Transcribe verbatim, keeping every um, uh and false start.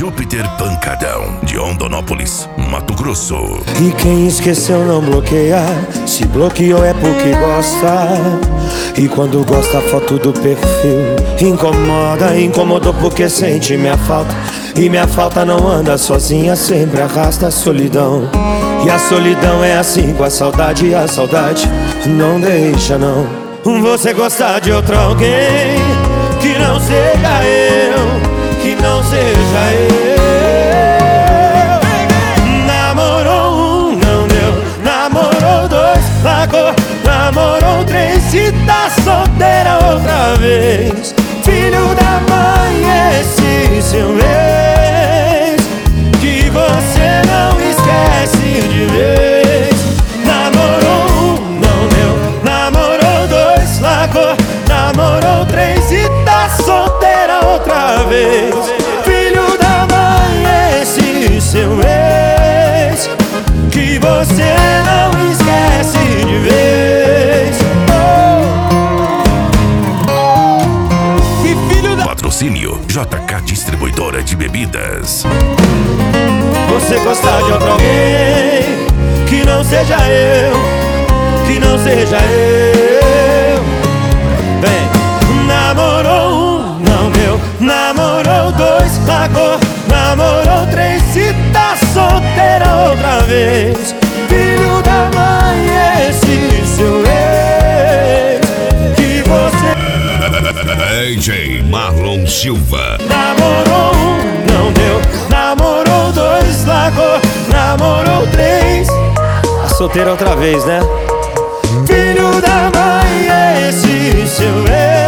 Júpiter Pancadão, de Rondonópolis, Mato Grosso. E quem esqueceu não bloqueia, se bloqueou é porque gosta. E quando gosta a foto do perfil incomoda, incomodou porque sente minha falta. E minha falta não anda sozinha, sempre arrasta a solidão. E a solidão é assim com a saudade, e a saudade não deixa não. Você gostar de outro alguém que não seja eu, que não seja eu. Namorou um, não deu, namorou dois, largou, namorou três, se tá solteira outra vez. Filho da mãe, esse seu ex, que você não esquece de vez. Namorou um, não deu, namorou dois, largou, namorou três e tá solteira outra vez. Filho da mãe, esse seu ex, que você não esquece de vez. Oh. Que filho da... Patrocínio J K Distribuidora de Bebidas. Você gostar de outro alguém que não seja eu, que não seja eu. Vem. Namorou um, não deu, namorou dois, largou, namorou três, se tá solteira outra vez. Filho da mãe, esse seu ex, que você... D J Marlon Silva. Namorou um, não deu, namorou dois, largou, namorou três, tá solteira outra vez, né? Filho da mãe, esse seu ex,